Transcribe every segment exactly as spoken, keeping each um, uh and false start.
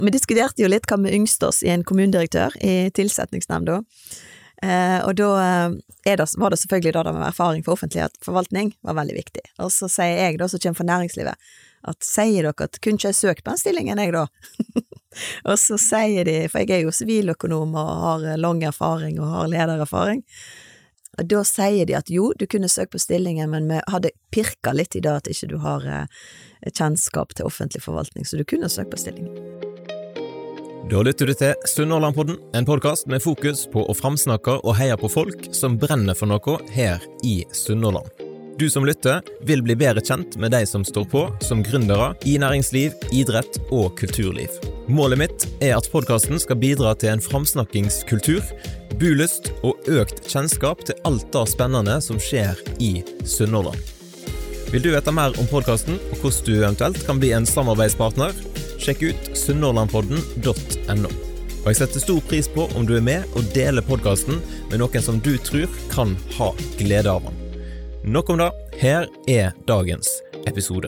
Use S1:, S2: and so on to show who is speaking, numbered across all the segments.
S1: vi diskuterte jo litt hva vi yngste oss i en kommunedirektør i tilsetningsnemnda. Eh, og da er det, var det selvfølgelig da det med erfaring for offentlig forvaltning var veldig viktig. Og så sier jeg da, som kommer fra næringslivet, at sier dere at kunne ikke jeg søkt på den stillingen jeg da? Og så sier de, for jeg er jo siviløkonom og har lang erfaring og har ledererfaring, og da sier de at jo, du kunne søkt på stillingen, men vi hadde pirket litt i det at ikke du har eh, kjennskap til offentlig forvaltning, så du kunne søkt på stillingen.
S2: Da lytter du til Sunnhordlandpodden, en podcast med fokus på å framsnakke og heie på folk som brenner for noe her i Sunnhordland. Du som lytter vil bli bedre kjent med de som står på som gründere i næringsliv, idrett og kulturliv. Målet mitt er at podcasten skal bidra til en framsnakkingskultur, bulyst og økt kjennskap til alt det spennende som skjer i Sunnhordland. Vil du vite mer om podcasten og hvordan du eventuelt kan bli en samarbeidspartner? Sjekk ut sunnhordlandpodden punktum no. Og jeg setter stor pris på om du er med og deler podcasten med noen som du tror kan ha glede av den. Nok om det, her er dagens episode.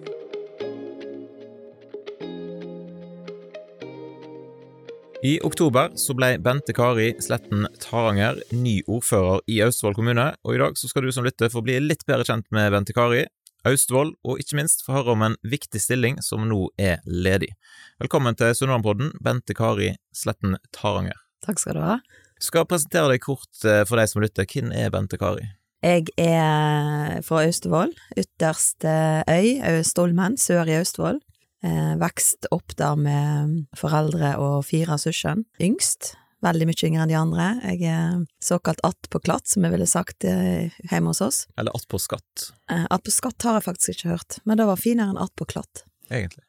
S2: I oktober så ble Bente Kari Sletten Taranger ny ordfører i Austevoll kommune, og i dag så skal du som lytter få bli litt bedre kjent med Bente Kari, Austevoll, og ikke minst få høre om en viktig stilling som nå er ledig. Velkommen til Sunnhordlandpodden, Bente Kari Sletten Taranger.
S1: Takk skal du ha.
S2: Jeg skal presentere deg kort for deg som lytter. Hvem er Bente Kari?
S1: Jeg er fra Austevoll, ytterste øy, Stolmen, sør i Austevoll. Eh, vekst opp der med foreldre og fire søsken. Yngst, veldig mye yngre enn de andre. Jeg er såkalt att på klatt, som jeg ville sagt eh, hjemme hos oss.
S2: Eller att på skatt?
S1: Eh, att på skatt har jeg faktisk ikke hørt, men det var finere enn att på klatt.
S2: Egentlig.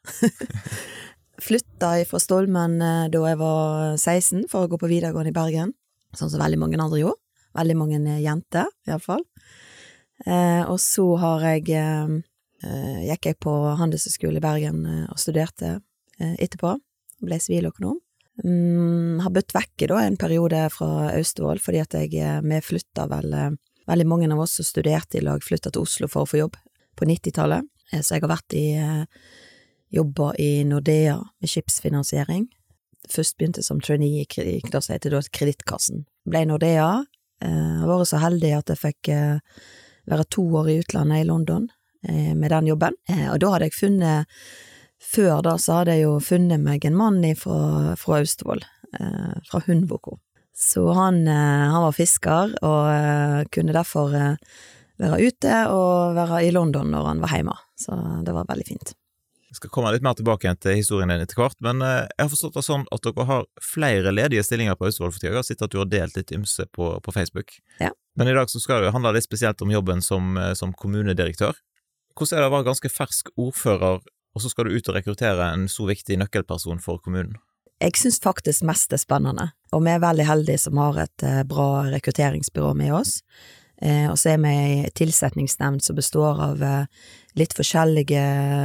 S1: Flytta fra Stolmen eh, da jeg var seksten for å gå på videregående i Bergen, sånn som veldig mange andre gjorde. Veldig mange jenter, i alle fall. Eh, og så har jeg, eh, gikk jeg på Handelshøyskolen i Bergen eh, og studerte eh, etterpå. Ble siviløkonom. Mm, har bytt vekke da en periode fra Austevoll, fordi at jeg, vi flyttet vel, eh, veldig mange av oss som studerte i lag, flyttet til Oslo for å få jobb på nittitallet. Eh, så jeg har vært i eh, jobber i Nordea med skipsfinansiering. Først begynte som trainee i det som heter da Kredittkassen. Ble Nordea. Jeg var så heldig at jeg fikk være to år i utlandet i London med den jobben, og da hadde jeg funnet, før da så hadde jeg jo funnet meg en mann fra, fra Austevoll, fra Hundvoko. Så han, han var fisker og kunne derfor være ute og være i London når han var hjemme, så det var veldig fint.
S2: Jeg skal komme litt mer tilbake igjen til historien din etter hvert, men jeg har forstått det sånn at dere har flere ledige stillinger på Austevoll for tida. Jeg har sett at du har delt litt ymse på, på Facebook.
S1: Ja.
S2: Men i dag så skal det handle litt spesielt om jobben som, som kommunedirektør. Hvordan er det å være ganske fersk ordfører, og så skal du ut og rekruttere en så viktig nøkkelperson for kommunen?
S1: Jeg synes faktisk mest det er spennende, og vi er veldig heldige som har et bra rekrutteringsbyrå med oss. Eh, og så er vi i tilsetningsnemnd som består av eh, litt forskjellige,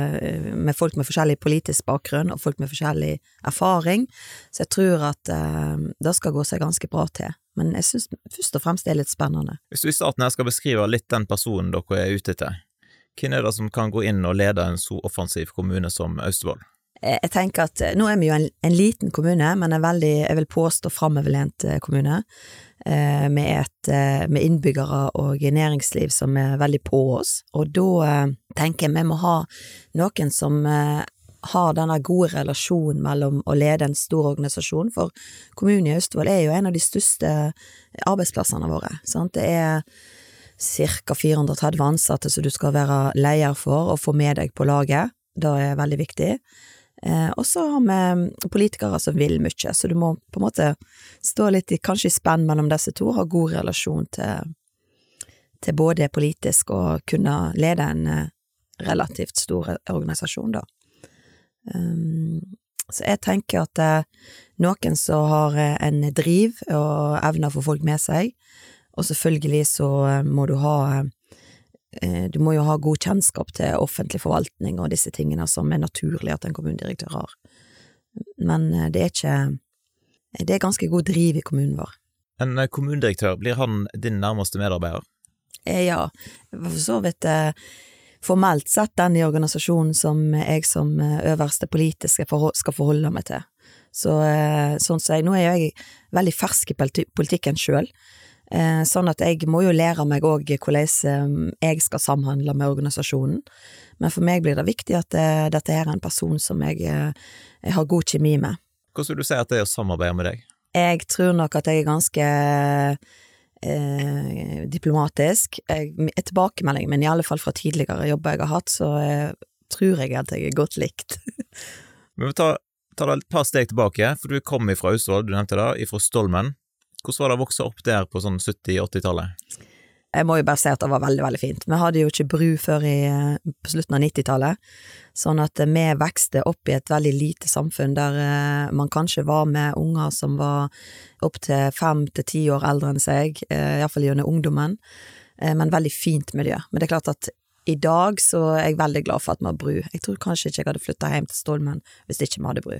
S1: med folk med forskjellig politisk bakgrunn og folk med forskjellig erfaring, så jeg tror at eh, det skal gå seg ganske bra til. Men jeg synes først og fremst det er litt spennende.
S2: Hvis du i starten her skal beskrive litt den personen dere er ute til, hvem er det som kan gå inn og lede en så offensiv kommune som Austevoll?
S1: Jeg tenker at nå er vi jo en, en liten kommune, men en veldig, jeg vil påstå fremoverlent kommune, eh, med, et, med innbyggere og næringsliv som er veldig på oss. Og da eh, tenker jeg vi må ha noen som eh, har denne gode relasjonen mellom å lede en stor organisasjon, for kommunen i Austevoll er jo en av de største arbeidsplassene våre. Sant? Det er cirka fire hundre og tretti ansatte som du skal være leier for og få med deg på laget. Det er veldig viktig. Eh, og så har vi politikere som vil mye, så du må på en måte stå litt i, kanskje i spenn mellom disse to, ha god relasjon til, til både politisk og kunne lede en eh, relativt stor organisasjon da. Um, så jeg tenker at eh, noen som har eh, en driv og evner å få folk med seg, og selvfølgelig så eh, må du ha eh, Du må jo ha god kjennskap til offentlig forvaltning og disse tingene som er naturlig at en kommunedirektør har. Men det er ikke, det er ganske god driv i kommunen vår.
S2: En kommunedirektør, blir han din nærmeste medarbeider?
S1: Ja, for så vidt formelt sett den i organisasjonen som jeg som øverste politiske skal forholde meg til. Så sånn så jeg, nå er jeg veldig fersk i politikken selv, sånn at jeg må jo lære meg også hvordan jeg skal samhandle med organisasjonen, men for meg blir det viktig at dette er en person som jeg, jeg har god kjemi med.
S2: Hvordan vil du si at det er å samarbeide med deg?
S1: Jeg tror nok at jeg er ganske eh, diplomatisk. Jeg er tilbakemelding, men i alle fall fra tidligere jobber jeg har hatt, så eh, tror jeg at jeg er godt likt.
S2: Men vi tar, tar et par steg tilbake, for du kom fra Austevoll, du nevnte det, fra Stolmen. Hvordan var det å vokse opp der på sånn sytti-åttitallet?
S1: Jeg må jo bare si at det var veldig, veldig fint. Vi hadde jo ikke bru før i, på slutten av nittitallet, sånn at vi vekste opp i et veldig lite samfunn der man kanskje var med unger som var opp til fem til ti år eldre enn seg, i hvert fall gjennom ungdommen, men veldig fint miljø. Men det er klart at i dag så er jeg veldig glad for at vi har bru. Jeg tror kanskje ikke jeg hadde flyttet hjem til Stolmen hvis ikke vi hadde bru.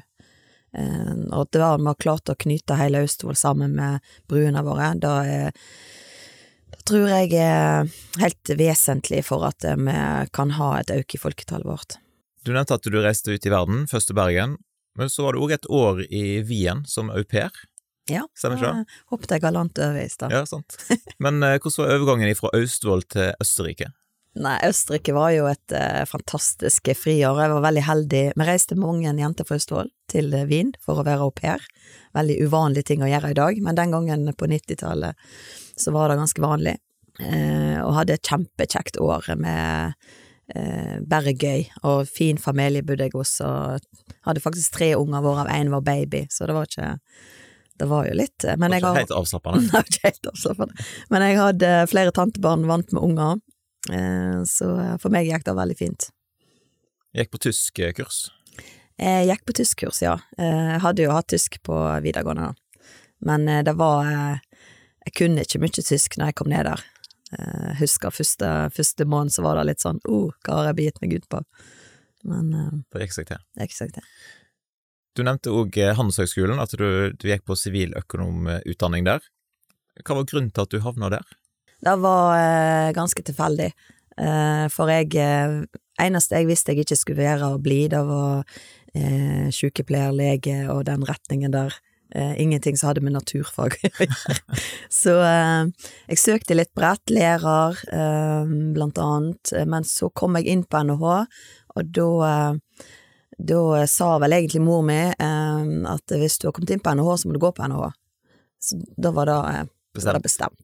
S1: Og det var at vi har klart å knyte hele Austevoll sammen med bruene våre, da er tror jeg er helt vesentlig for at vi kan ha et øk i folketallet vårt.
S2: Du nevnte at du reiste ut i verden, først til Bergen, men så var du også et år i Wien som au pair.
S1: Ja,
S2: stemmer ikke det?
S1: Hoppet jeg galant over i stedet.
S2: Ja, sant. Men eh, hvordan var overgangen fra Austevoll til Østerrike?
S1: Nei, Østerrike var jo et eh, fantastisk friår. Jeg var veldig heldig. Vi reiste mange jenter fra Austevoll til Wien for å være au pair. Veldig uvanlige ting å gjøre i dag, men den gangen på nittitallet så var det ganske vanlig. Eh, og hadde et kjempekjekt år med eh, bare gøy, og fin familie bodde jeg hos, og hadde faktisk tre unger hvor av en var baby, så det var ikke, det var jo litt men
S2: det var
S1: jeg
S2: ikke
S1: har,
S2: helt avslappende.
S1: Nei, ikke helt avslappende. Men jeg hadde flere tantebarn vant med unger, eh, så for meg gikk det veldig fint.
S2: Jeg gikk på tysk kurs?
S1: Jeg gikk på tysk kurs, ja. Jeg hadde jo hatt tysk på videregående, men det var jeg kunne ikke mye tysk når jeg kom ned der. Jeg husker første, første måned så var det litt sånn, oh, hva har jeg begitt meg ut på? Men
S2: det gikk seg til.
S1: Det gikk seg til.
S2: Du nevnte også Handelshøgskolen, at du, du gikk på siviløkonomutdanning der. Hva var grunnen til at du havnet der?
S1: Det var eh, ganske tilfeldig, eh, for jeg, eh, eneste jeg visste jeg ikke skulle være å bli, det var eh, sykepleier, lege og den retningen der. Uh, ingenting som hadde med naturfag å gjøre. Så uh, jeg søkte litt bredt, lærer, uh, blant annet, men så kom jeg inn på N H H, og da, uh, da sa vel egentlig mor mi uh, at hvis du har kommet inn på N H H, så må du gå på N H H. Så da var det, uh, bestemt. Var det bestemt.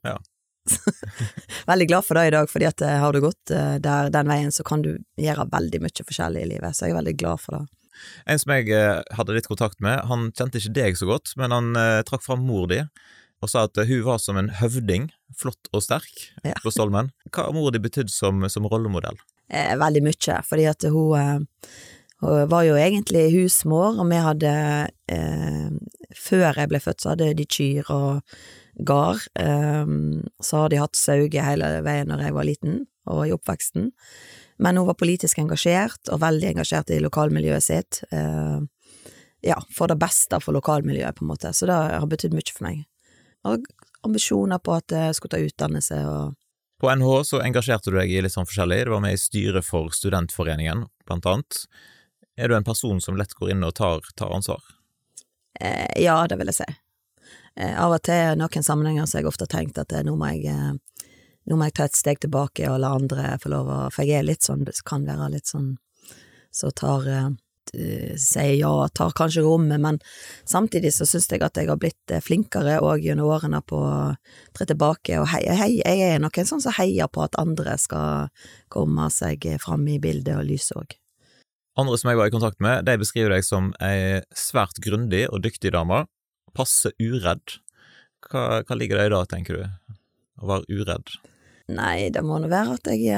S2: Ja.
S1: Veldig glad for det i dag, fordi at uh, har du gått uh, der, den veien, så kan du gjøre veldig mye forskjellig i livet, så jeg er veldig glad for det.
S2: En som jeg eh, hadde litt kontakt med, han kjente ikke deg så godt, men han eh, trakk fram mor di, og sa at uh, hun var som en høvding, flott og sterk, ja. På Stolmen. Hva har mor di betydd som, som rollemodell?
S1: Eh, veldig mye, fordi at hun, eh, hun var jo egentlig husmor, og vi hadde, eh, før jeg ble født, så hadde de kyr og gar, eh, så hadde de hatt sauge hele veien når jeg var liten, og i oppveksten. Men hun var politisk engasjert, og veldig engasjert i lokalmiljøet sitt. Eh, ja, for det beste for lokalmiljøet, på en måte. Så det har betydd mye for meg. Og ambisjoner på at jeg skulle ta utdannelse. Og
S2: på N H H så engasjerte du deg i litt sånn forskjellig. Du var med i styret for studentforeningen, blant annet. Er du en person som lett går inn og tar, tar ansvar?
S1: Eh, ja, det vil jeg si. Eh, av og til noen sammenhenger så har jeg ofte tenkt at eh, nå må jeg... Eh, Nå må jeg ta et steg tilbake og la andre få lov å, for jeg er litt sånn, kan være litt sånn, så tar, uh, sier ja, tar kanskje rommet, men samtidig så synes jeg at jeg har blitt flinkere og gjennom årene på å tre tilbake, og hei, hei, jeg er noen sånn som heier på at andre skal komme seg frem i bildet og lyse også.
S2: Andre som jeg var i kontakt med, de beskriver deg som en svært grundig og dyktig dame, passe uredd. Hva, hva ligger det i da, tenker du? Å være uredd?
S1: Nei, det må nå være at jeg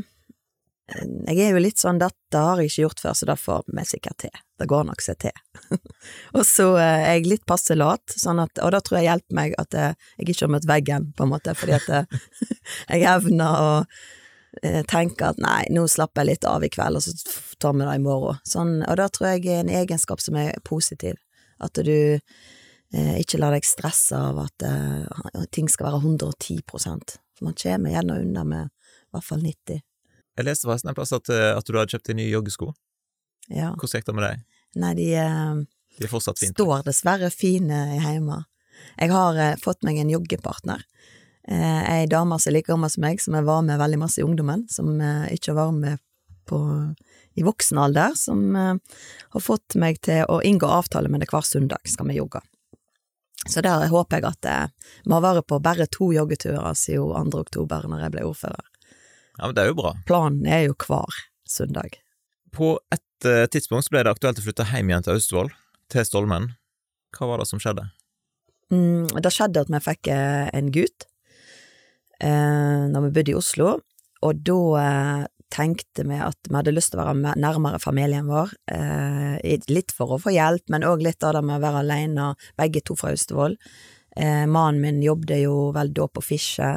S1: jeg er jo litt sånn, dette har jeg ikke gjort før, så da får vi sikkert til. Det går nok seg til. Og så er jeg litt passe lat, sånn at, og da tror jeg hjelper meg at jeg ikke har møtt veggen, på en måte, fordi at jeg evner å tenke at nei, nå slapper jeg litt av i kveld, og så tar vi det i morgen. Sånn, og da tror jeg er en egenskap som er positiv, at du eh, ikke lar deg stresse av at eh, ting skal være hundre og ti prosent. For man kommer gjerne unna med i hvert fall nitti.
S2: Jeg leste forresten en plass at, at du hadde kjøpt en ny joggesko.
S1: Ja.
S2: Hvordan gikk det med deg?
S1: Nei, de, eh,
S2: De er fortsatt fint.
S1: står dessverre fine hjemme. Jeg har eh, fått meg en joggepartner. Eh, ei dame som er like gammel som meg, som jeg var med veldig masse i ungdommen, som eh, ikke var med på, i voksen alder, som eh, har fått meg til å inngå avtale med det hver søndag skal vi jogge. Så der håper jeg at eh, vi har vært på bare to joggeturer siden andre oktober når jeg ble ordfører.
S2: Ja, men det er jo bra.
S1: Planen er jo hver søndag.
S2: På et uh, tidspunkt så ble det aktuelt å flytte hjem igjen til Austevoll, til Stolmen. Hva var det som skjedde?
S1: Mm, det skjedde at vi fikk eh, en gutt eh, når vi bodde i Oslo, og da eh, tenkte vi at vi hadde lyst til å være nærmere familien vår, eh, litt for å få hjelp, men også litt av det med å være alene, begge to fra Austevoll. Eh, mannen min jobbet jo vel da på Fische,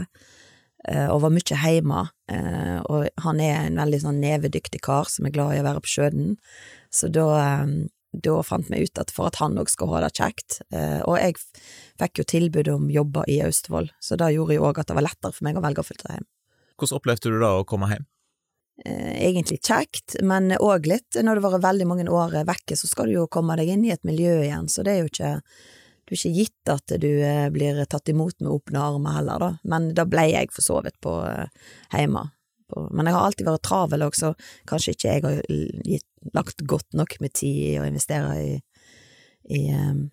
S1: eh, og var mye hjemme, eh, og han er en veldig sånn nevedyktig kar som er glad i å være på sjøen, så da, eh, da fant vi ut at for at han også skal ha det kjekt, eh, og jeg fikk jo tilbud om jobber i Austevoll, så det gjorde jo også at det var lettere for meg å velge å flytte hjem.
S2: Hvordan opplevde du da å komme hjem?
S1: Eh, egentlig kjekt, men også litt, når det var veldig mange år vekke, så skal du jo komme deg inn i et miljø igjen, så det er jo ikke, du er ikke gitt at du eh, blir tatt imot med åpne armer heller da, men da ble jeg forsovet på eh, hjemme. På, men jeg har alltid vært travel også, kanskje ikke jeg har gitt, lagt godt nok med tid i å investere i, i, um,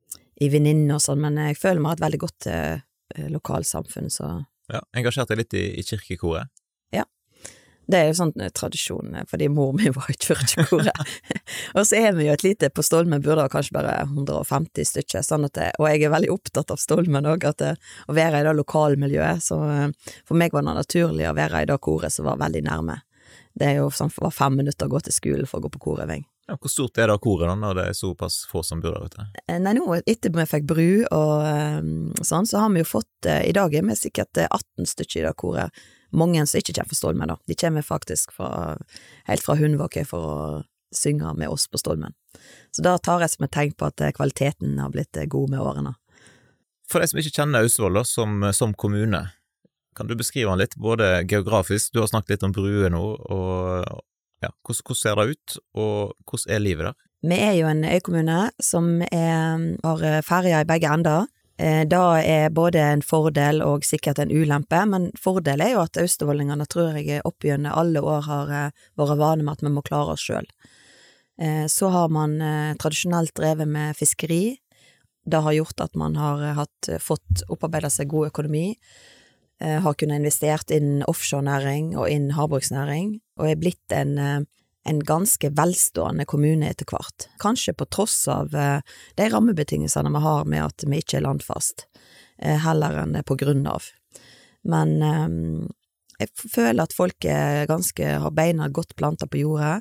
S1: i venninner og sånn, men jeg føler meg et veldig godt uh, lokalsamfunn, så...
S2: Ja, engasjerte deg litt i, i kirkekoret?
S1: Ja, det er jo sånn tradisjon, fordi mor min var i kirkekoret. Og så er vi jo et lite på Stolmen, burde ha kanskje bare hundre og femti stykker, sånn at det, og jeg er veldig opptatt av Stolmen også, at det, å være i det lokalmiljøet, så for meg var det naturlig å være i det koret som var veldig nærme. Det er jo sånn for fem minutter å gå til skolen for å gå på korøving.
S2: Ja, hvor stort er det koret da, når det er såpass få som bor der ute?
S1: Nei, nå, etter vi fikk bru og um, sånn, så har vi jo fått, uh, i dag er vi sikkert atten stykker i det koret, mange som ikke kommer fra Stolmen da, de kommer faktisk fra, helt fra Hundvåke for å synge med oss på Stolmen. Så da tar jeg som et tegn på at kvaliteten har blitt god med årene.
S2: For de som ikke kjenner Austevoll da, som, som kommune, kan du beskrive den litt, både geografisk, du har snakket litt om bruer nå, og ja, hvordan, hvordan ser det ut, og hvordan er livet der?
S1: Vi er jo en øykommune som er, har ferger i begge ender. Da er både en fordel og sikkert en ulempe, men fordel er jo at austevollingene tror jeg oppgjennom alle år har vært vane med at vi må klare oss selv. Så har man tradisjonelt drevet med fiskeri. Det har gjort at man har hatt, fått opparbeidet seg god økonomi, har kunnet investert innen offshore-næring og innen havbruksnæring, og er blitt en, en ganske velstående kommune etter hvert. Kanskje på tross av de rammebetingelsene vi har med at vi ikke er landfast, heller enn på grunn av. Men jeg føler at folk er ganske, har beina godt plantet på jordet,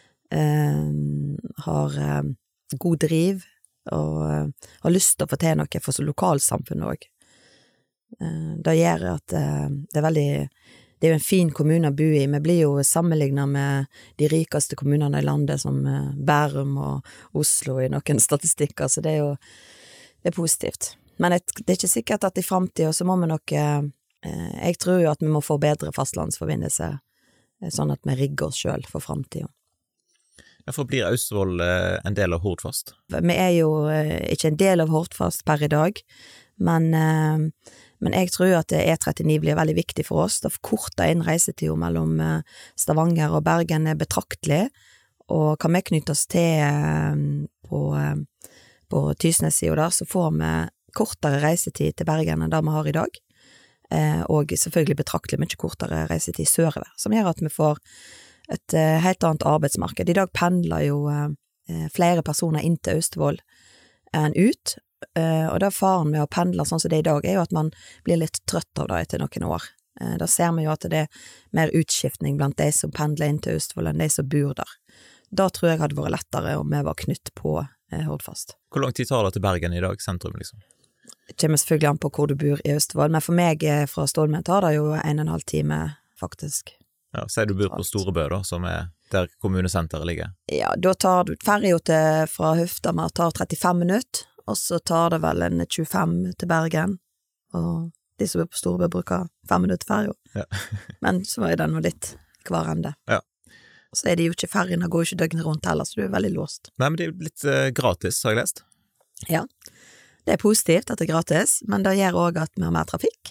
S1: har god driv, og har lyst til å få til noe for lokalsamfunnet også. Det gjør at det er veldig, det er jo en fin kommune å bo i, vi blir jo sammenlignet med de rikeste kommunene i landet som Bærum og Oslo i noen statistikker, så det er jo det er positivt. Men det er ikke sikkert at i fremtiden så må vi nok, jeg tror jo at vi må få bedre fastlandsforbindelse, sånn at vi rigger oss selv for fremtiden.
S2: Hvorfor blir Austevoll en del av Hordfast? Vi
S1: er jo ikke en del av Hordfast per i dag, men, men jeg tror at E trettini blir veldig viktig for oss. Det forkorter inn reisetiden mellom Stavanger og Bergen er betraktelig, og kan vi knytte oss til på, på Tysnes-siden der, så får vi kortere reisetid til Bergen enn det vi har i dag, og selvfølgelig betraktelig mye kortere reisetid sørover, som gjør at vi får et helt annet arbeidsmarked. I dag pendler jo flere personer inn til Austevoll enn ut, og da faren med å pendle sånn som det i dag er jo at man blir litt trøtt av det etter noen år. Da ser vi jo at det er mer utskiftning blant de som pendler inn til Austevoll enn de som bor der. Da tror jeg hadde vært lettere om vi var knytt på Hordfast.
S2: Hvor lang tid tar det til Bergen i dag, sentrum liksom?
S1: Det kommer selvfølgelig an på hvor du bor i Austevoll, men for meg fra Stolmen tar det jo en og en halv time faktisk.
S2: Ja, sier du bor på Storebø da, som er der kommunesenteret ligger? Ja,
S1: da tar du ferja til fra Høftamar tar trettifem minutter, og så tar det vel en tjuefem til Bergen, og de som bor på Storebø bruker fem minutter ferja. Ja. Men så er den jo litt, hver ende.
S2: Ja.
S1: Så er det jo ikke ferjene, går jo ikke døgnet rundt heller, så du er veldig låst.
S2: Nei, men det er jo litt uh, gratis, har jeg lest.
S1: Ja, det er positivt at det er gratis, men det gjør også at vi har mer trafikk.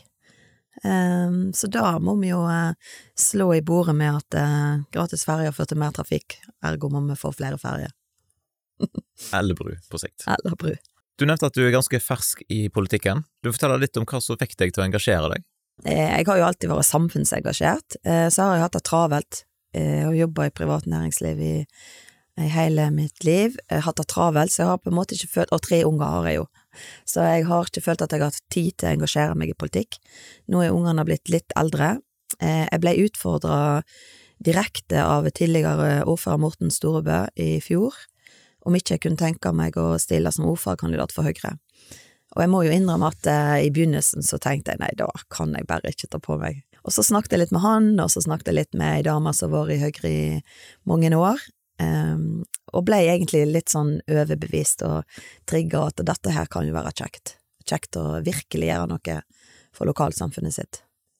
S1: Um, så da må vi jo uh, slå i bordet med at uh, gratis ferjer fører til mer trafikk, ergo må vi få flere ferjer.
S2: Eller bru på sikt.
S1: Eller bru.
S2: Du nevnte at du er ganske fersk i politikken. Du forteller litt om hva som fikk deg til å engasjere deg.
S1: Jeg har jo alltid vært samfunnsengasjert, så har jeg hatt det travelt og jobbet i privat næringsliv i, i hele mitt liv. Jeg har hatt det travelt, så jeg har på en måte ikke følt, og tre unger har jeg jo, så jeg har ikke følt at jeg har hatt tid til å engasjere meg i politikk. Nå er ungene blitt litt eldre. Jeg ble utfordret direkte av tidligere ordfører Morten Storebø i fjor, om ikke jeg kunne tenke meg å stille som ordførerkandidat for Høyre. Og jeg må jo innrømme at uh, i begynnelsen så tenkte jeg, nei, da kan jeg bare ikke ta på meg. Og så snakket jeg litt med han, og så snakket jeg litt med en dame som var i Høyre i mange år, um, og ble egentlig litt sånn overbevist og trigget at dette her kan jo være kjekt. Kjekt å virkelig gjøre noe for lokalsamfunnet sitt.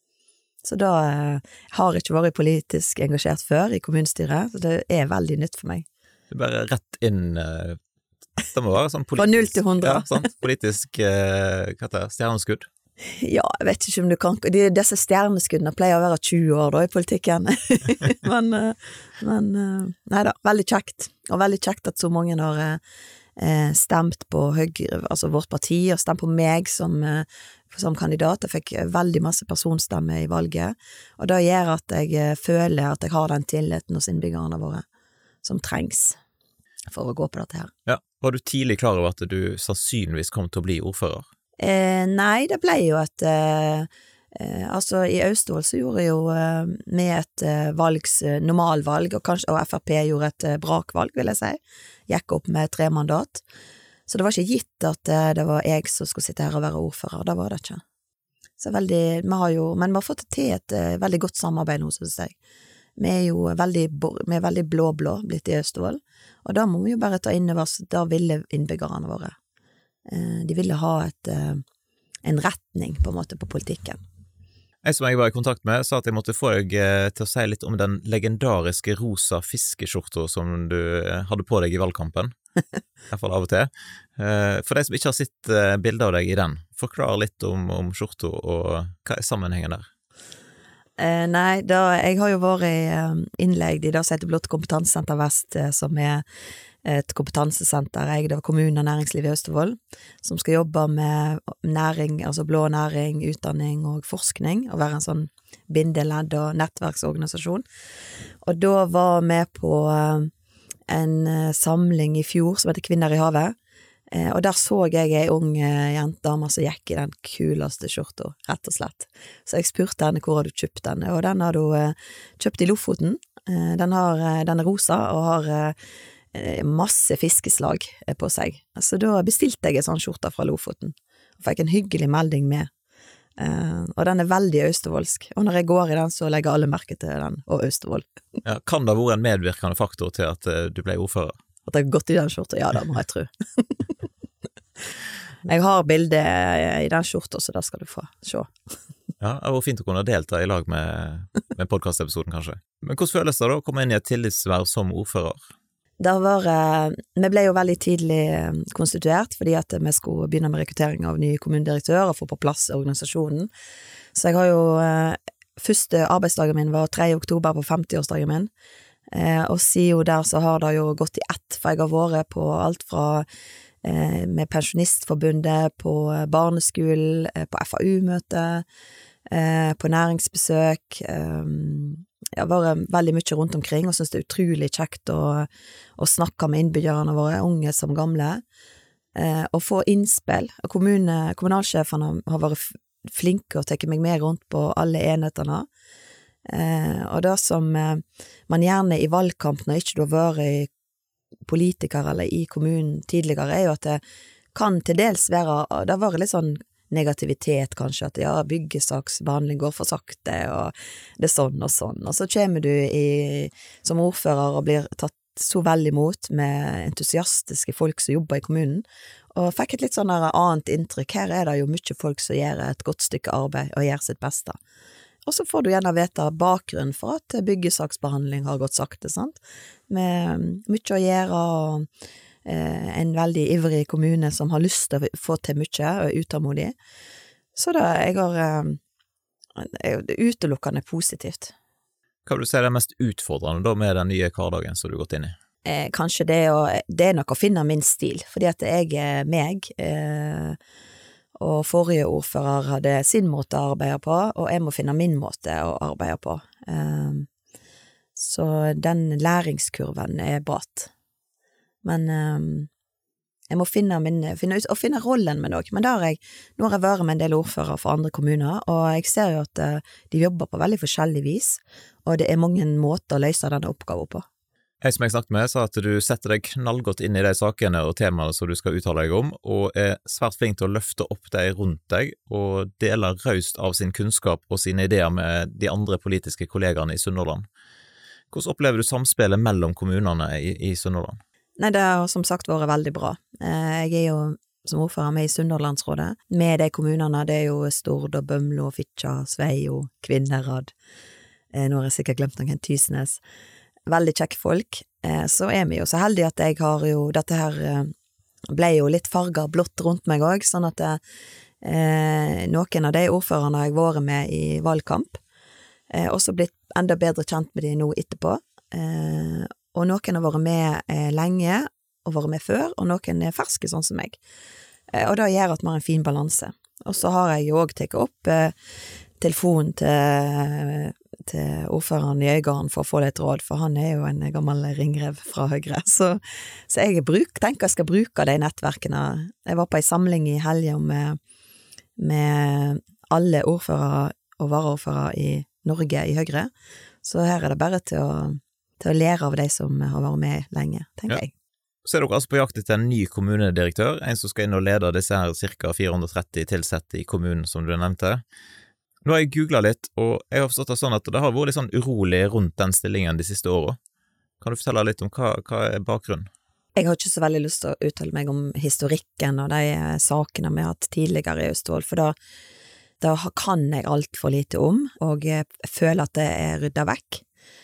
S1: Så da uh, har jeg ikke vært politisk engasjert før i kommunestyret, så det er veldig nytt for meg.
S2: Det er bare rett inn, uh, det må være sånn politisk...
S1: Fra null til hundre.
S2: Ja, sant? Politisk, uh, hva heter det, stjerneskudd.
S1: Ja, jeg vet ikke om du kan... De, disse stjerneskuddene pleier å være tjue år da i politikken. men, uh, men uh, nei da, veldig kjekt. Og veldig kjekt at så mange har uh, stemt på Høyre, altså vårt parti, og stemt på meg som, uh, som kandidat. Jeg fikk veldig masse personstemme i valget, og det gjør at jeg uh, føler at jeg har den tilliten hos innbyggerne våre som trengs for å gå på dette her.
S2: Ja, var du tidlig klar over at du sannsynligvis kom til å bli ordfører?
S1: Eh, nei, det ble jo et eh, eh, altså i Austevoll så gjorde jeg jo eh, med et eh, valgs, eh, normalvalg, og kanskje og F R P gjorde et eh, brakvalg, vil jeg si. Gikk opp med tre mandat. Så det var ikke gitt at eh, det var jeg som skulle sitte her og være ordfører, det var det ikke. Så veldig, vi har jo, men vi har fått til et eh, veldig godt samarbeid nå, synes jeg. Vi er jo veldig, vi er veldig blå-blå blitt i Austevoll, og da må vi jo bare ta inn over oss, da ville innbyggerne våre. De ville ha et, en retning på en måte på politikken.
S2: Jeg som jeg var i kontakt med sa at jeg måtte få deg til å si litt om den legendariske rosa fiskeskjorta som du hadde på deg i valgkampen, i hvert fall av og til. For de som ikke har sett bilder av deg i den, forklar litt om, om skjorta og hva er sammenhengen der?
S1: Eh, nei, da, jeg har jo vært innlegg i det som heter Blått kompetansesenter Vest, som er et kompetansesenter eid av kommunen og næringsliv i Austevoll, som skal jobbe med næring, altså blå næring, utdanning og forskning, og være en sånn bindeledd og nettverksorganisasjon. Og da var vi med på en samling i fjor som heter Kvinner i havet, og der så jeg en ung jentedame som gikk i den kuleste skjorta, rett og slett. Så jeg spurte henne hvor har du kjøpt den, og den har du kjøpt i Lofoten. Den, har, den er rosa og har masse fiskeslag på seg. Så da bestilte jeg en sånn skjorta fra Lofoten, og fikk en hyggelig melding med. Og den er veldig austevollsk, og når jeg går i den så legger alle merke til den, og Austevoll.
S2: Ja, kan det ha vært en medvirkende faktor til at du ble ordfører?
S1: At jeg har gått i den skjorta, ja, det må jeg tro. Jeg har bilde i den skjorta, så da skal du få se.
S2: Ja, det var fint å kunne delta i lag med, med podcastepisoden kanskje. Men hvordan føles det da å komme inn i et tillitsverv som ordfører?
S1: Det var, vi ble jo veldig tidlig konstituert, fordi at vi skulle begynne med rekruttering av ny kommunedirektør og få på plass organisasjonen. Så jeg har jo, første arbeidsdagen min var tredje oktober på femtiårsdagen min, og siden der så har det jo gått i ett, for jeg har vært på alt fra med Pensjonistforbundet, på barneskolen, på F A U-møte, på næringsbesøk. Jeg har vært veldig mye rundt omkring, og synes det er utrolig kjekt å, å snakke med innbyggerne våre, unge som gamle, og få innspill. Kommune, kommunalsjefene har vært flinke og tatt meg med rundt på alle enhetene, og det som man gjerne i valgkamp, når ikke du har vært i politikere eller i kommunen tidligere, er jo at det kan til dels være, det har vært litt sånn negativitet kanskje, at ja, byggesaksbehandling går for sakte, og det er sånn og sånn, og så kommer du i, som ordfører og blir tatt så veldig imot med entusiastiske folk som jobber i kommunen, og fikk et litt sånn annet inntrykk. Her er det jo mye folk som gjør et godt stykke arbeid og gjør sitt beste, og så får du gjerne vite bakgrunnen for at byggesaksbehandling har gått sakte, sant? Med mye å gjøre, og eh, en veldig ivrig kommune som har lyst til å få til mye, og er utålmodig. Så da, jeg har eh, det er utelukkende positivt.
S2: Hva vil du si er det mest utfordrende da med den nye hverdagen som du har gått inn i?
S1: Eh, kanskje det, å, det er nok å finne min stil, fordi at jeg er meg, eh, og forrige ordfører hadde sin måte å arbeide på, og jeg må finne min måte å arbeide på. Um, så den læringskurven er bratt. Men um, jeg må finne min, finne ut, og finne rollen min også. Men da har jeg, nå har jeg vært med en del ordfører for andre kommuner, og jeg ser jo at uh, de jobber på veldig forskjellig vis, og det er mange måter å løse denne oppgaven på.
S2: Jeg som jeg snakket med sa at du setter deg knallgodt inn i de sakene og temaene som du skal uttale deg om, og er svært flink til å løfte opp deg rundt deg, og deler raust av sin kunnskap og sine ideer med de andre politiske kollegene i Sunnhordland. Hvordan opplever du samspillet mellom kommunene i, i Sunnhordland?
S1: Nei, det har som sagt vært veldig bra. Jeg er jo som ordfører med i Sunnhordlandsrådet. Med de kommunene, det er jo Stord og Bømlo og Fitja, Sveio, Kvinnherad. Nå har jeg sikkert glemt noen, Tysnes. Veldig kjekke folk, så er vi jo så heldige at jeg har jo, dette her ble jo litt farget blått rundt meg også, sånn at eh, noen av de ordførerne har jeg vært med i valgkamp, eh, også blitt enda bedre kjent med de nå etterpå, eh, og noen har vært med eh, lenge, og vært med før, og noen er ferske sånn som meg, eh, og det gjør at vi har en fin balanse. Og så har jeg jo også tatt opp eh, telefonen til til ordføreren i Øygarden for å få litt råd, for han er jo en gammel ringrev fra Høyre, så, så jeg bruk, tenker jeg skal bruke de nettverkene. Jeg var på en samling i helgen med, med alle ordførere og varaordførere i Norge i Høyre, så her er det bare til å, til å lære av de som har vært med lenge, tenker ja. jeg.
S2: Så er dere altså på jakt etter en ny kommunedirektør, en som skal inn og lede disse her cirka fire hundre og tretti tilsette i kommunen som du nevnte. Nå har jeg googlet litt, og jeg har forstått det sånn at det har vært litt sånn urolig rundt den stillingen de siste årene. Kan du fortelle litt om hva, hva er bakgrunnen?
S1: Jeg har ikke så veldig lyst til å uttale meg om historikken og de sakene vi har hatt tidligere i Østfold, for da, da kan jeg alt for lite om, og jeg føler at det er ryddet vekk.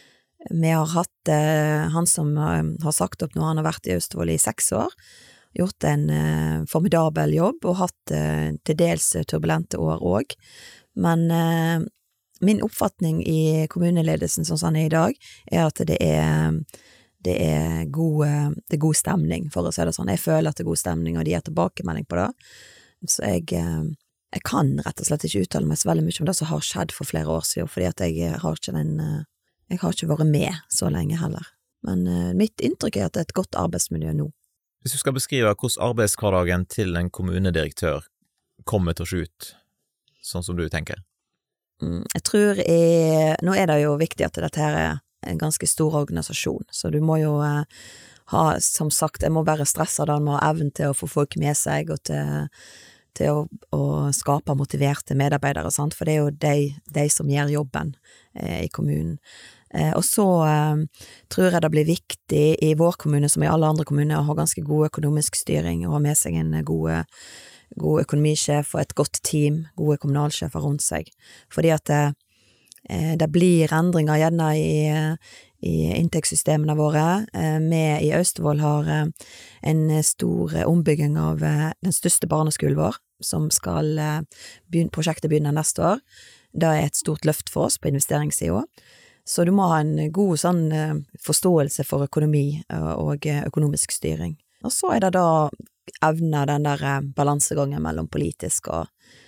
S1: Vi har hatt eh, han som uh, har sagt opp når han har vært i Østfold i seks år, gjort en uh, formidabel jobb, og hatt uh, til dels turbulente år også. Men eh, min oppfatning i kommuneledelsen som sånn er i dag, er at det er, det er, god, det er god stemning, for å si det sånn. Jeg føler at det er god stemning, og de har tilbakemelding på det. Så jeg, jeg kan rett og slett ikke uttale meg så veldig mye om det som har skjedd for flere år siden, fordi at jeg har ikke, den, jeg har ikke vært med så lenge heller. Men eh, mitt inntrykk er at det er et godt arbeidsmiljø nå.
S2: Hvis du skal beskrive hvordan arbeidshverdagen til en kommunedirektør kommer til å se ut, sånn som du tenker?
S1: Mm, jeg tror jeg, nå er det jo viktig at dette her er en ganske stor organisasjon, så du må jo eh, ha, som sagt, jeg må bare stresse da, med evnen til å få folk med seg, og til, til å, å skape motiverte medarbeidere, sant? For det er jo de, de som gjør jobben eh, i kommunen. Eh, og så eh, tror jeg det blir viktig i vår kommune, som i alle andre kommuner, å ha ganske god økonomisk styring, og ha med seg en god god økonomisjef og et godt team, gode kommunalsjefer rundt seg. Fordi at det, det blir endringer gjerne i, i inntektssystemene våre. Vi i Austevoll har en stor ombygging av den største barneskolen vår, som skal begynne, prosjektet begynner neste år. Det er et stort løft for oss på investeringssiden. Så du må ha en god sånn forståelse for økonomi og økonomisk styring. Og så er det da evne den der balansegangen mellom politisk og,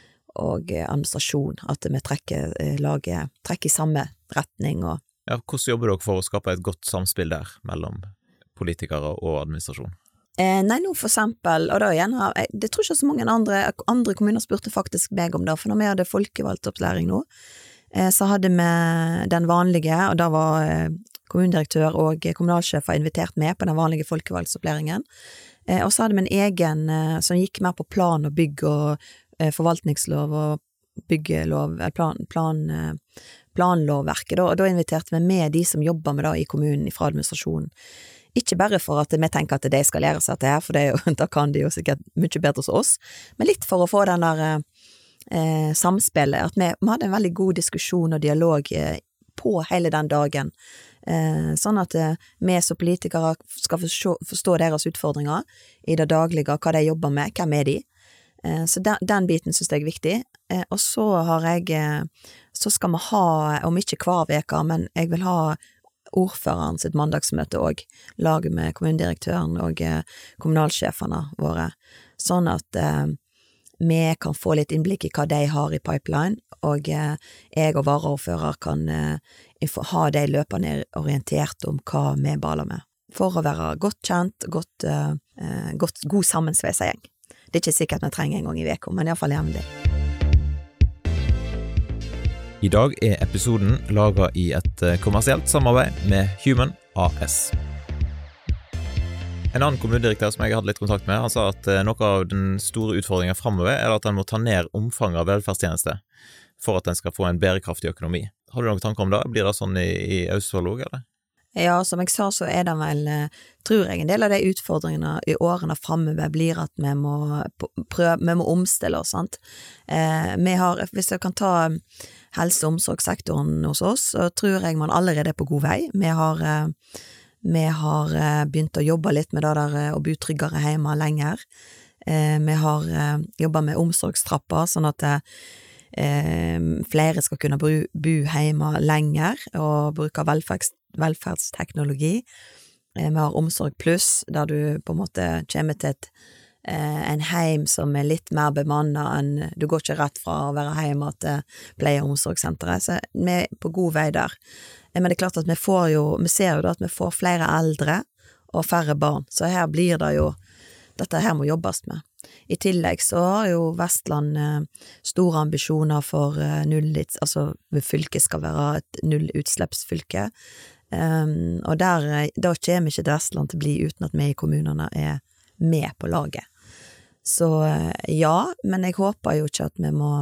S1: og administrasjon, at vi trekker laget, trekker i samme retning. Og
S2: ja, hvordan jobber dere for å skape et godt samspill der mellom politikere og administrasjon?
S1: Eh, nei, nå for eksempel, og da igjen, jeg, det tror ikke så mange andre, andre kommuner spurte faktisk meg om det, for når vi hadde folkevalgt opplæring nå, eh, så hadde vi den vanlige, og da var eh, kommunedirektør og kommunalsjefer invitert med på den vanlige folkevalgsopplæringen. Eh, og så hadde vi en egen eh, som gikk mer på plan og bygg og eh, forvaltningslov og byggelov, plan, plan, eh, planlovverket, da, og da inviterte vi med de som jobber med det i kommunen fra administrasjonen. Ikke bare for at vi tenker at de skal lære seg dette her, for det er jo, da kan de jo sikkert mye bedre hos oss, men litt for å få den der eh, samspillet, at vi, vi hadde en veldig god diskusjon og dialog eh, på hele den dagen, eh, sånn at eh, vi som politikere skal forstå, forstå deres utfordringer i det daglige, hva de jobber med, hvem er de. Eh, så den, den biten synes jeg er viktig. Eh, og så har jeg, eh, så skal vi ha, om ikke hver veka, men jeg vil ha ordføreren sitt mandagsmøte og laget med kommunedirektøren og eh, kommunalsjefene våre, sånn at eh, vi kan få litt innblikk i hva de har i pipeline, og eh, jeg og varaordfører kan eh, ha de løpende orientert om hva vi baler med, for å være godt kjent, godt, eh, godt, god sammensveisa gjeng. Det er ikke sikkert vi trenger en gang i veka, men i hvert fall jevnlig.
S2: I dag er episoden laget i et kommersielt samarbeid med Human A S. En annen kommunedirektør som jeg hadde litt kontakt med, han sa at noe av den store utfordringen fremover er at den må ta ned omfanget av velferdstjenester for at den skal få en bærekraftig økonomi. Har du noen tanker om det? Blir det sånn i, i Østfold også, eller?
S1: Ja, som jeg sa, så er det vel, tror jeg, en del av de utfordringene i årene fremover blir at vi må prøve, vi må omstille oss, sant? Eh, vi har, hvis jeg kan ta helse- og omsorgssektoren hos oss, så tror jeg man allerede er på god vei. Vi har, eh, vi har eh, begynt å jobbe litt med det der å bo tryggere hjemme lenger. Eh, vi har eh, jobbet med omsorgstrapper, sånn at eh, flere skal kunne bo, bo hjemme lenger og bruke velferds velferdsteknologi. Vi har Omsorg Pluss, der du på en måte kommer til et, en heim som er litt mer bemannet enn, du går ikke rett fra å være hjemme til pleie- og omsorgssenteret, så vi er på god vei der. Men det er klart at vi får jo, vi ser jo da at vi får flere eldre og færre barn, så her blir det jo, dette her må jobbes med. I tillegg så har jo Vestland eh, store ambisjoner for eh, null, altså fylket skal være et nullutslippsfylke, um, og der, da kommer ikke Vestland til å bli uten at vi i kommunene er med på laget. Så ja, men jeg håper jo ikke at vi må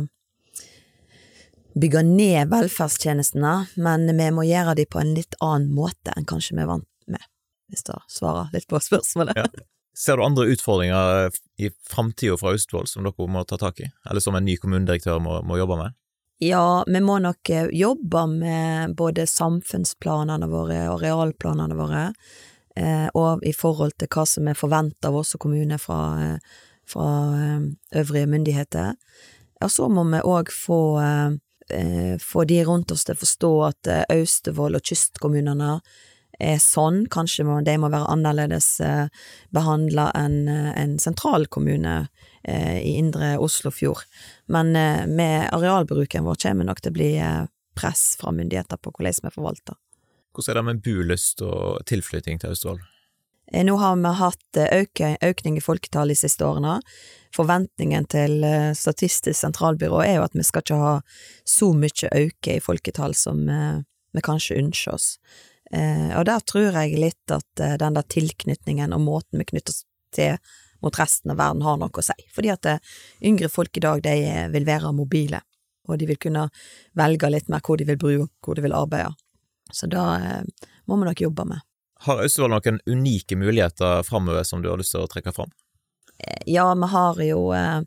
S1: bygge ned velferdstjenestene, men vi må gjøre de på en litt annen måte enn kanskje vi er vant med, hvis det svarer litt på spørsmålet. Ja.
S2: Ser du andre utfordringer i fremtiden fra Østfold som dere må ta tak i, eller som en ny kommunedirektør må, må jobbe med?
S1: Ja, vi må nok jobbe med både samfunnsplanene våre og realplanene våre, eh, og i forhold til hva som er forventet av oss og kommuner fra, fra øvrige myndigheter. Og så må vi også få, eh, få de rundt oss til å forstå at Austevoll og kystkommunene er sånn, kanskje må, de må være annerledes eh, behandlet enn eh, en sentralkommune eh, i indre Oslofjord. Men eh, med arealbruken vår kommer nok til å bli eh, press fra myndigheter på hvordan vi forvalter.
S2: Hvordan er det med bolyst og tilflytting til Østfold?
S1: Eh, nå har vi hatt eh, øke, økning i folketall i siste årene. Forventningen til eh, Statistisk sentralbyrå er jo at vi skal ikke ha så mye øke i folketall som eh, vi kanskje ønsker oss. Eh, og der tror jeg litt at eh, den der tilknytningen og måten vi knytter oss til mot resten av verden har noe å si. Fordi at eh, yngre folk i dag, de vil være mobile, og de vil kunne velge litt mer hvor de vil bruke, hvor de vil arbeide. Så da eh, må vi nok jobbe med.
S2: Har Østfold noen unike muligheter fremover som du har lyst til å trekke fram?
S1: Eh, ja, vi har jo eh,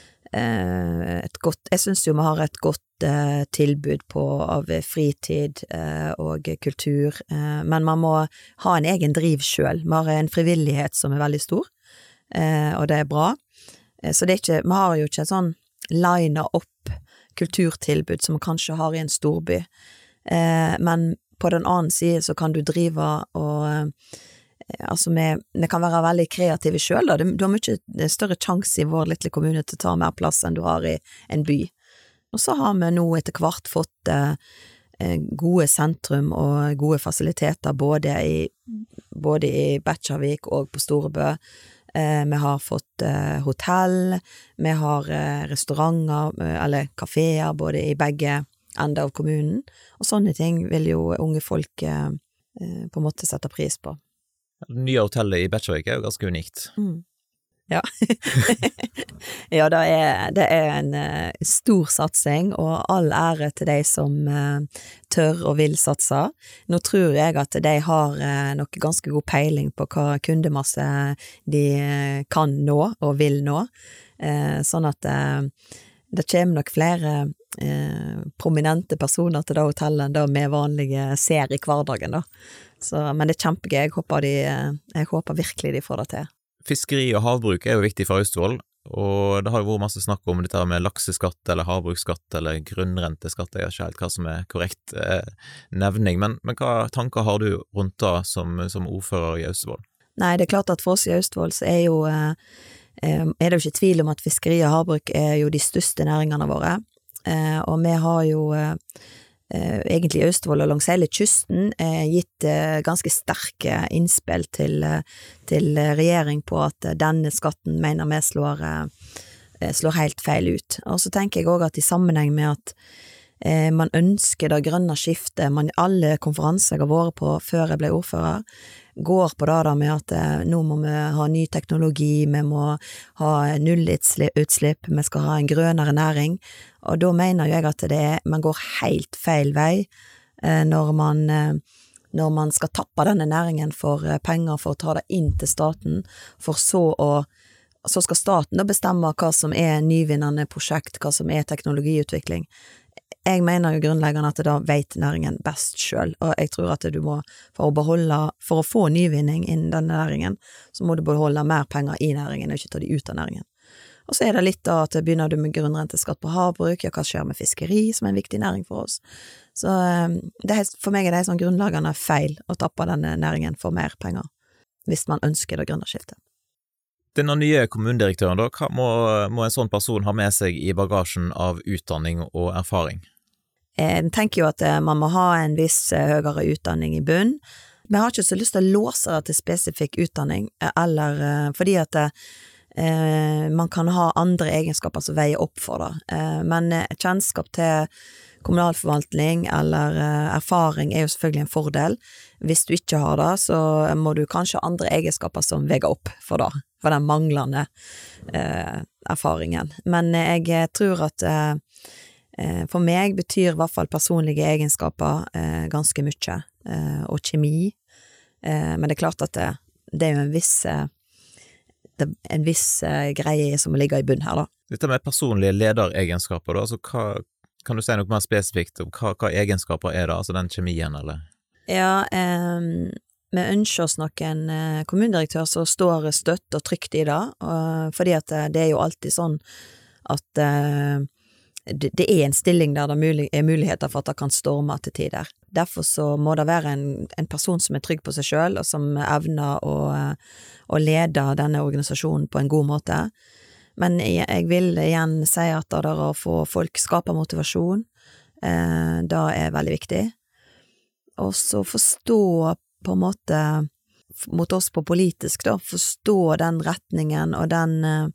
S1: et godt, jeg synes jo vi har et godt eh, tilbud på av fritid eh, og kultur, eh, men man må ha en egen driv selv. Vi har en frivillighet som er veldig stor, eh, og det er bra. Eh, så det er ikke, vi har jo ikke en sånn line opp kulturtilbud som man kanskje har i en storby, eh, men på den annen side så kan du drive og altså vi, vi kan være veldig kreative selv da. Du har mye større sjanse i vår lille kommune til å ta mer plass enn du har i en by. Og så har vi nå etter hvert fått eh, gode sentrum og gode fasiliteter både i, både i Bekkjarvik og på Storebø. Eh, vi har fått eh, hotell, vi har eh, restauranter eh, eller kaféer både i begge ender av kommunen, og sånne ting vil jo unge folk eh, på en måte sette pris på.
S2: Det nye hotellet i Bekkjarvik er jo ganske unikt.
S1: Mm. Ja. Ja, det er, det er en uh, stor satsing, og all ære til de som uh, tør og vil satse. Nå tror jeg at de har uh, noe ganske god peiling på hva kundemasse de uh, kan nå og vil nå. Uh, sånn at uh, det kommer nok flere eh, prominente personer til det hotellet enn det vi vanlige ser i hverdagen da. Så, men det er kjempegøy, jeg håper, de, jeg håper virkelig de får det til.
S2: Fiskeri og havbruk er jo viktig for Austevoll, og det har jo vært masse snakk om dette med lakseskatt eller havbruksskatt eller grunnrenteskatt, jeg vet ikke helt hva som er korrekt eh, nevning, men, men hva tanker har du rundt det som, som ordfører i Austevoll?
S1: Nei, det er klart at for oss i Austevoll så er jo eh, er det jo ikke tvil om at fiskeri og havbruk er jo de største næringene våre, eh, og vi har jo eh, egentlig i Austevoll og langs hele kysten eh, gitt eh, ganske sterke innspill til, til regjering på at denne skatten mener vi slår, eh, slår helt feil ut. Og så tenker jeg også at i sammenheng med at eh, man ønsker det grønne skiftet, man alle konferanser jeg har vært på før jeg ble ordfører, går på det da med at eh, nå må vi ha ny teknologi, vi må ha nullutslipp, vi skal ha en grønnere næring, og da mener jeg at det er, man går helt feil vei eh, når, man, eh, når man skal tappe denne næringen for eh, penger for å ta det inn til staten, for så å så skal staten da bestemme hva som er nyvinnende prosjekt, hva som er teknologiutvikling. Jeg mener jo grunnleggende at da vet næringen best selv, og jeg tror at du må, for å beholde, for å få nyvinning innen denne næringen, så må du beholde mer penger i næringen, og ikke ta de ut av næringen. Og så er det litt da at begynner du med grunnrenteskatt på havbruk, ja, hva skjer med fiskeri, som er en viktig næring for oss. Så det er, for meg er det sånn grunnleggende feil å tappe denne næringen for mer penger, hvis man ønsker det grønne skiftet.
S2: Denne nye kommunedirektøren da, hva må, må en sånn person ha med seg i bagasjen av utdanning og erfaring?
S1: Jeg tenker jo at man må ha en viss høyere utdanning i bunn. Vi har ikke så lyst til å låse det til spesifikk utdanning, eller fordi at eh, man kan ha andre egenskaper som veier opp for det. Eh, men kjennskap til kommunalforvaltning eller eh, erfaring er jo selvfølgelig en fordel. Hvis du ikke har det, så må du kanskje ha andre egenskaper som veier opp for det, for den manglende eh, erfaringen. Men jeg tror at eh, for meg betyr i hvert fall personlige egenskaper eh, ganske mye, eh, og kjemi. Eh, men det er klart at det, det er jo en viss, eh, det, en viss eh, greie som ligger i bunn her da.
S2: Dette med personlige lederegenskaper da, altså hva, kan du si noe mer spesifikt om hva, hva egenskaper er det, altså den kjemien eller? Ja,
S1: eh, vi ønsker oss noen eh, kommunedirektør som står støtt og trygt i det, og, fordi at det er jo alltid sånn at eh, det, det er en stilling der det er, mulig, er muligheter for at det kan storme til tider. Derfor så må det være en, en person som er trygg på seg selv, og som evner å, å lede denne organisasjonen på en god måte. Men jeg, jeg vil igjen si at det der å få folk skape motivasjon, eh, det er veldig viktig. Og så forstå på en måte mot oss på politisk da, forstå den retningen og den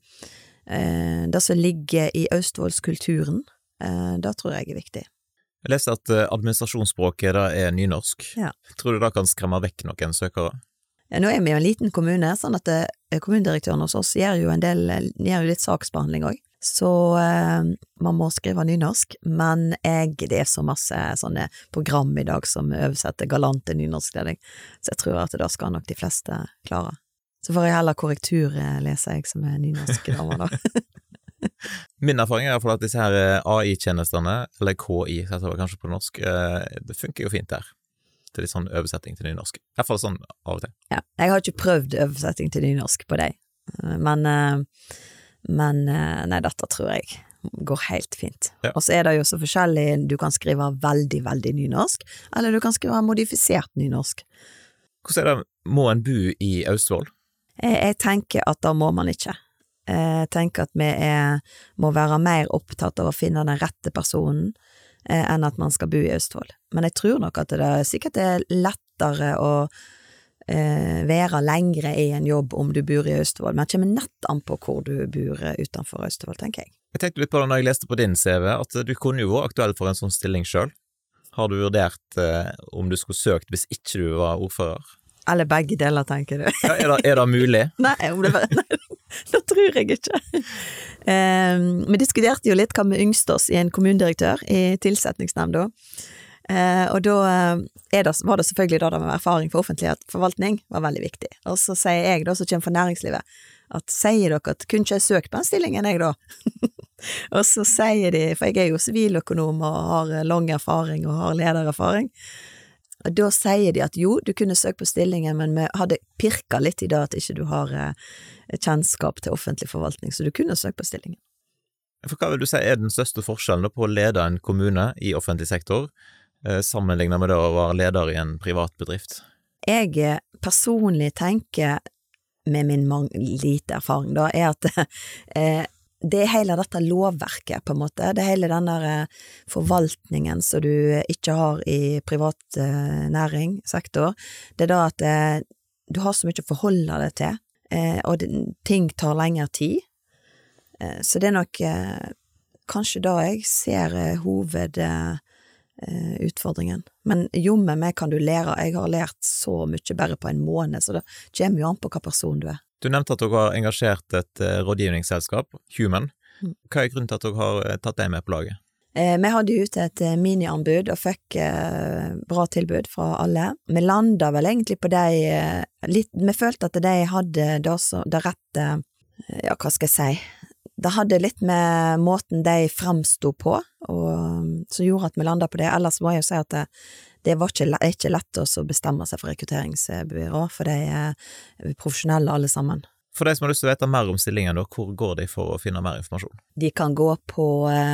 S1: eh, det som ligger i Austevollskulturen, eh, det tror jeg er viktig.
S2: Jeg leste at administrasjonsspråket da er nynorsk.
S1: Ja.
S2: Tror du det kan skremme vekk noen søkere?
S1: Ja, nå er vi jo en liten kommune, sånn at det, kommunedirektøren hos oss gjør jo en del, gjør jo litt saksbehandling også. Så eh, man må skrive nynorsk, men jeg, det er så masse sånne program i dag som oversetter galant til nynorsk, så jeg tror at det skal nok de fleste klare. Så får jeg heller korrektur lese jeg som er nynorsk damer da.
S2: Min erfaring er i hvert fall at disse her A I-tjenestene, eller K I, heter det kanskje på norsk, det funker jo fint der. Til litt sånn oversetting til nynorsk. I hvert fall sånn av og til.
S1: Ja, jeg har ikke prøvd oversetting til nynorsk på deg, men, men nei, dette tror jeg går helt fint. Ja. Og så er det jo så forskjellig, du kan skrive veldig, veldig nynorsk, eller du kan skrive modifisert nynorsk.
S2: Hvordan er det, må en bo i Austevoll?
S1: Jeg, jeg tenker at da må man ikke. Jeg tenker at vi er, må være mer opptatt av å finne den rette personen, enn at man skal bo i Austevoll. Men jeg tror nok at det er sikkert det er lettere å eh, være lengre i en jobb om du bor i Austevoll, men det kommer nett an på hvor du bor utenfor Austevoll, tenker jeg.
S2: Jeg tenkte litt på det når jeg leste på din C V, at du kunne jo være aktuell for en sånn stilling selv. Har du vurdert eh, om du skulle søkt hvis ikke du var ordfører?
S1: Eller begge deler, tenker du.
S2: Ja, er, det, er det mulig?
S1: Nei, om det var, nei, det tror jeg ikke. Um, vi diskuterte jo litt hva vi yngste oss i en kommunedirektør i tilsetningsnemnda. Uh, og da er det, var det selvfølgelig da det med erfaring for offentlig forvaltning var veldig viktig. Og så sier jeg da, som kommer fra næringslivet, at sier dere at kunne ikke jeg søkt på den stillingen jeg da? Og så sier de, for jeg er jo siviløkonom og har lang erfaring og har ledererfaring, og da sier de at jo, du kunne søke på stillingen, men vi hadde pirket litt i det at ikke du har kjennskap til offentlig forvaltning, så du kunne søke på stillingen.
S2: For hva vil du si er den største forskjellen på å lede en kommune i offentlig sektor, sammenlignet med det å være leder i en privat bedrift?
S1: Jeg personlig tenker, med min lite erfaring da, er at eh, det er hele dette lovverket på en måte, det er hele den der forvaltningen som du ikke har i privat eh, næring, sektor, det er da at eh, du har så mye å forholde deg til, eh, og det, ting tar lengre tid, eh, så det er nok eh, kanskje da jeg ser eh, hoved eh, utfordringen. Men jo, med meg kan du lære, jeg har lært så mye bare på en måned, så det kommer jo an på hva person du er.
S2: Du nevnte at dere har engasjert et rådgivningsselskap, Human. Hva er grunnen til at dere har tatt deg med på laget?
S1: Eh, vi hadde ute et mini-anbud og fikk eh, bra tilbud fra alle. Vi landet vel egentlig på de eh, litt, vi følte at de hadde det, så, det rette, ja, hva skal jeg si, det hadde litt med måten de fremstod på, og så gjorde at vi landet på det. Ellers må jeg jo si at det, det var ikke, ikke lett å bestemme seg for rekrutteringsbyrå, for de er profesjonelle alle sammen.
S2: For de som har lyst til å vite mer om stillingen, hvor går de for å finne mer informasjon?
S1: De kan gå på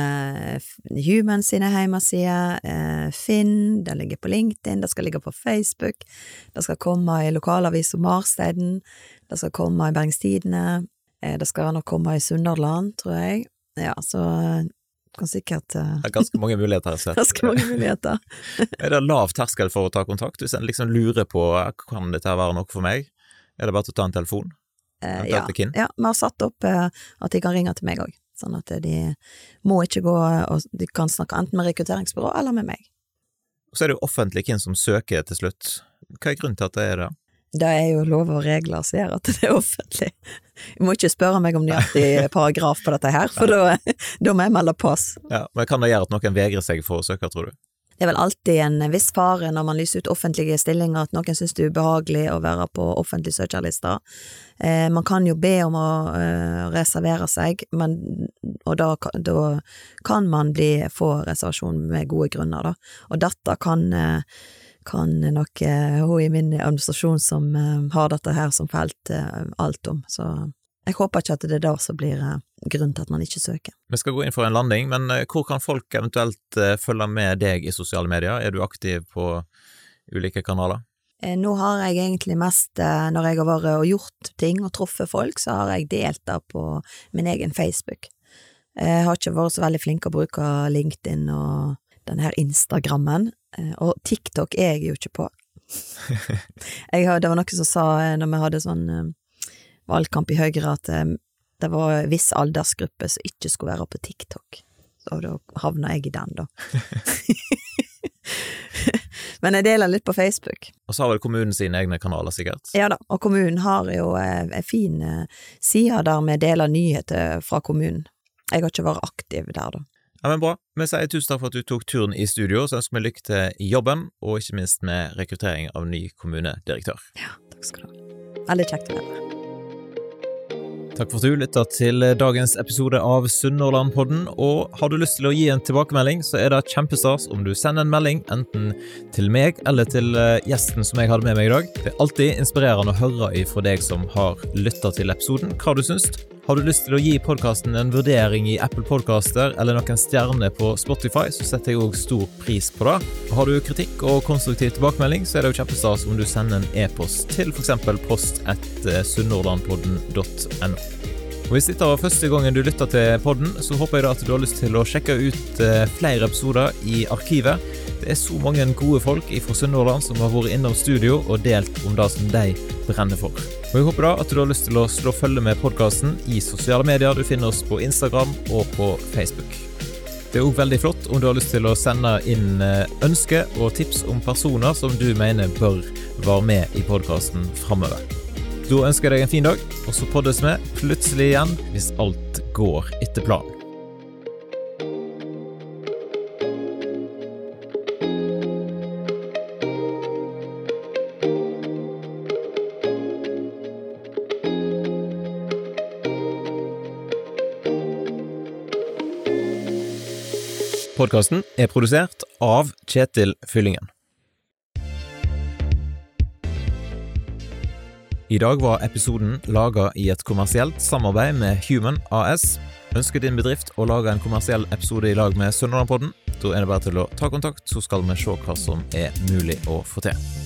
S1: eh, Human sine hjemmesider, eh, Finn, det ligger på LinkedIn, det skal ligge på Facebook, det skal komme i lokalavis om Marsteiden, det skal komme i Bergens Tidende, det skal nok komme i Sunnhordland, tror jeg. Ja, så kan sikkert... Uh,
S2: det er ganske mange muligheter. Sett.
S1: Ganske mange muligheter.
S2: Er det lav terskel for å ta kontakt? Hvis en liksom lurer på, kan dette være noe for meg? Er det bare å ta en telefon?
S1: Uh, ja, ja, vi har satt opp uh, at de kan ringe til meg også. Sånn at de må ikke gå, og de kan snakke enten med rekrutteringsbyrå eller med meg.
S2: Så er det jo offentlig hvem som søker til slutt. Hva er grunnen til at det er det?
S1: Det er jo lov og regler som gjør at det er offentlig. Du må ikke spørre meg om nøyaktig paragraf på dette her, for da, da må jeg melde pass.
S2: Ja, men kan det gjøre at noen vegrer seg for å søke, tror du?
S1: Det er vel alltid en viss fare når man lyser ut offentlige stillinger, at noen synes det er ubehagelig å være på offentlige søkerlister. Eh, man kan jo be om å eh, reservere seg, men, og da, da kan man bli, få reservasjon med gode grunner, da. Og dette kan... Eh, kan nok uh, hun i min administrasjon som uh, har dette her som felt uh, alt om, så jeg håper ikke at det er da som blir uh, grunn til at man ikke søker.
S2: Vi skal gå inn for en landing, men uh, hvor kan folk eventuelt uh, følge med deg i sosiale medier? Er du aktiv på ulike kanaler?
S1: Uh, nå har jeg egentlig mest, uh, når jeg har vært og gjort ting og truffet folk, så har jeg delt det på min egen Facebook. Uh, jeg har ikke vært så veldig flink å bruke LinkedIn og den her Instagrammen, og TikTok er jeg jo ikke på. jeg har, det var noen som sa, når vi hadde sånn um, valgkamp i Høyre, at um, det var viss aldersgruppe som ikke skulle være på TikTok. Så da havna jeg i den, da. Men jeg deler litt på Facebook.
S2: Og så har vel kommunen sine egne kanaler, sikkert?
S1: Ja da, og kommunen har jo en fin side der vi deler nyheter fra kommunen. Jeg har ikke vært aktiv der, da.
S2: Ja, men bra. Vi sier tusen takk for at du tok turen i studio, så ønsker vi lykke til i jobben, og ikke minst med rekruttering av ny kommunedirektør.
S1: Ja, takk skal du ha. Veldig kjekt å være her.
S2: Takk for at du lyttet til dagens episode av Sunnhordlandpodden, og har du lyst til å gi en tilbakemelding, så er det kjempestas om du sender en melding, enten til meg eller til gjesten som jeg hadde med meg i dag. Det er alltid inspirerende å høre fra deg som har lyttet til episoden, hva du synes. Har du lyst til å gi podcasten en vurdering i Apple Podcaster eller noen stjerner på Spotify, så setter jeg også stor pris på det. Og har du kritikk og konstruktiv tilbakemelding, så er det jo kjempestas om du sender en e-post til for eksempel post at sunnhordlandpodden punktum no. Og hvis dette var første gangen du lytter til podden, så håper jeg da at du har lyst til å sjekke ut flere episoder i arkivet. Det er så mange gode folk fra Sunnhordland som har vært innom studio og delt om det som de brenner for. Og jeg håper da at du har lyst til å slå følge med podcasten i sosiale medier. Du finner oss på Instagram og på Facebook. Det er også veldig flott om du har lyst til å sende inn ønske og tips om personer som du mener bør være med i podcasten fremover. Da ønsker jeg deg en fin dag, og så poddes vi plutselig igjen hvis alt går etter planen. Podcasten er produsert av Kjetil Fyllingen. I dag var episoden laget i et kommersielt samarbeid med Human A S. Ønsker din bedrift å lage en kommersiell episode i lag med Sunnhordlandpodden? Da er det bare til å ta kontakt, så skal vi se hva som er mulig å få til.